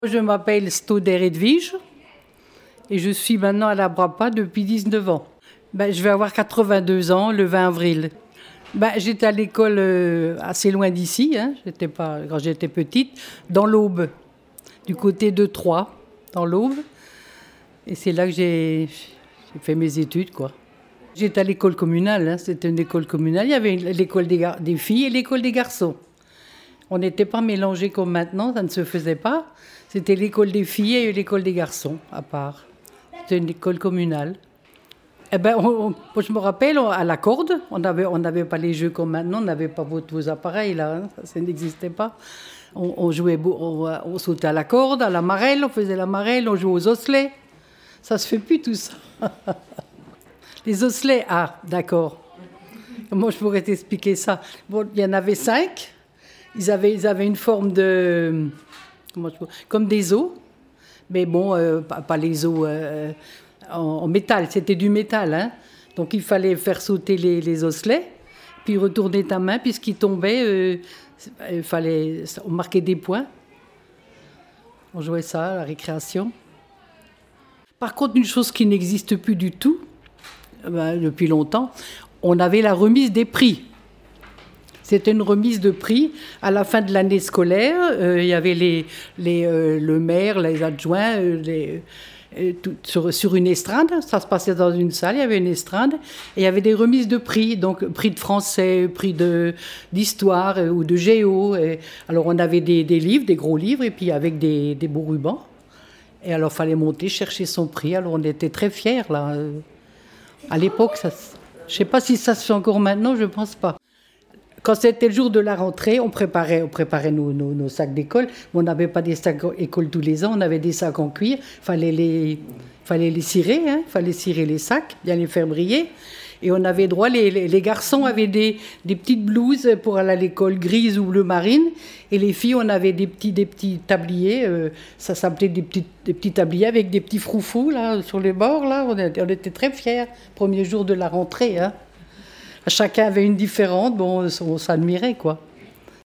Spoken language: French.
Je m'appelle Stoder Edwige et je suis maintenant à la Brapa depuis 19 ans. Je vais avoir 82 ans le 20 avril. J'étais à l'école assez loin d'ici, quand j'étais petite, dans l'Aube, du côté de Troyes, dans l'Aube. Et c'est là que j'ai fait mes études, quoi. J'étais à l'école communale, c'était une école communale. Il y avait l'école des filles et l'école des garçons. On n'était pas mélangés comme maintenant, ça ne se faisait pas. C'était l'école des filles et l'école des garçons, à part. C'était une école communale. Je me rappelle, à la corde, on n'avait pas les jeux comme maintenant, on n'avait pas vos appareils, là, ça n'existait pas. On jouait, on sautait à la corde, à la marelle, on faisait la marelle, on jouait aux osselets. Ça se fait plus tout ça. Les osselets, d'accord. Comment je pourrais t'expliquer ça? Bon, il y en avait 5. Ils avaient une forme de... comme des os. Mais bon, pas les os en métal, c'était du métal. Hein. Donc il fallait faire sauter les osselets, puis retourner ta main, puis ce qui tombait, on marquait des points. On jouait ça à la récréation. Par contre, une chose qui n'existe plus du tout, depuis longtemps, on avait la remise des prix. C'était une remise de prix à la fin de l'année scolaire. Il y avait le maire, les adjoints, sur une estrade. Ça se passait dans une salle, il y avait une estrade. Et il y avait des remises de prix, donc prix de français, prix d'histoire ou de géo. Alors on avait des livres, des gros livres, et puis avec des beaux rubans. Et alors il fallait monter, chercher son prix. Alors on était très fiers, là. À l'époque, je ne sais pas si ça se fait encore maintenant, je ne pense pas. Quand c'était le jour de la rentrée, on préparait nos sacs d'école. On n'avait pas des sacs d'école tous les ans, on avait des sacs en cuir. Fallait les cirer, fallait cirer les sacs, bien les faire briller. Et on avait droit, les garçons avaient des petites blouses pour aller à l'école grises ou bleu marine. Et les filles, on avait des petits tabliers, ça s'appelait des petits tabliers avec des petits froufous là, sur les bords. Là. On était très fiers, premier jour de la rentrée. Chacun avait une différente, bon, on s'admirait, quoi.